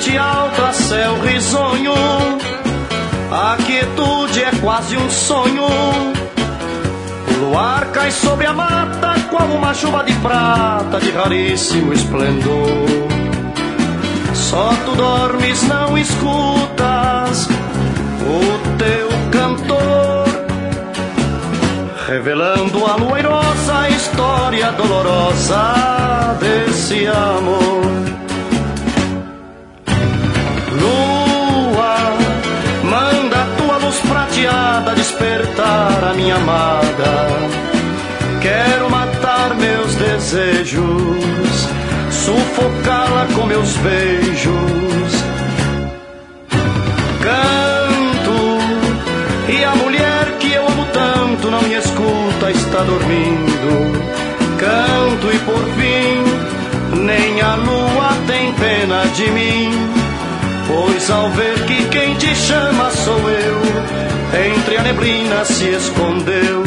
noite alta, céu risonho, a quietude é quase um sonho. O luar cai sobre a mata, qual uma chuva de prata de raríssimo esplendor. Só tu dormes, não escutas o teu cantor, revelando a lueirosa a história dolorosa desse amor. Lua, manda tua luz prateada despertar a minha amada. Quero matar meus desejos, sufocá-la com meus beijos. Canto, e a mulher que eu amo tanto não me escuta, está dormindo. Canto e por fim, nem a lua tem pena de mim, pois ao ver que quem te chama sou eu, entre a neblina se escondeu.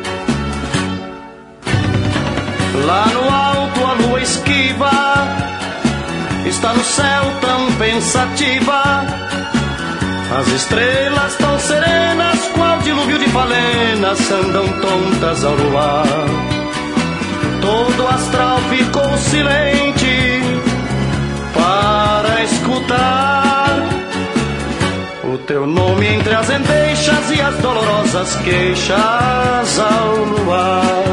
Lá no alto a lua esquiva, está no céu tão pensativa. As estrelas tão serenas, qual dilúvio de falenas, andam tontas ao luar. Todo astral ficou silente para escutar o teu nome entre as endechas e as dolorosas queixas ao luar.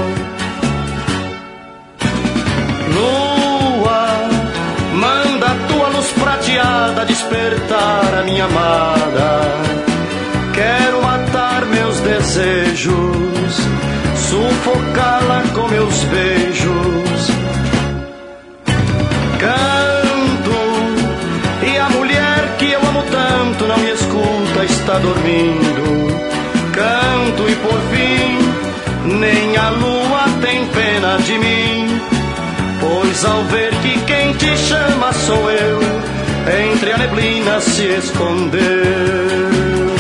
Lua, manda tua luz prateada despertar a minha amada. Quero matar meus desejos, sufocá-la com meus beijos. Canto, e a mulher que eu amo tanto não me escuta, está dormindo. Canto e por fim, nem a lua tem pena de mim, pois ao ver que quem te chama sou eu, entre a neblina se escondeu.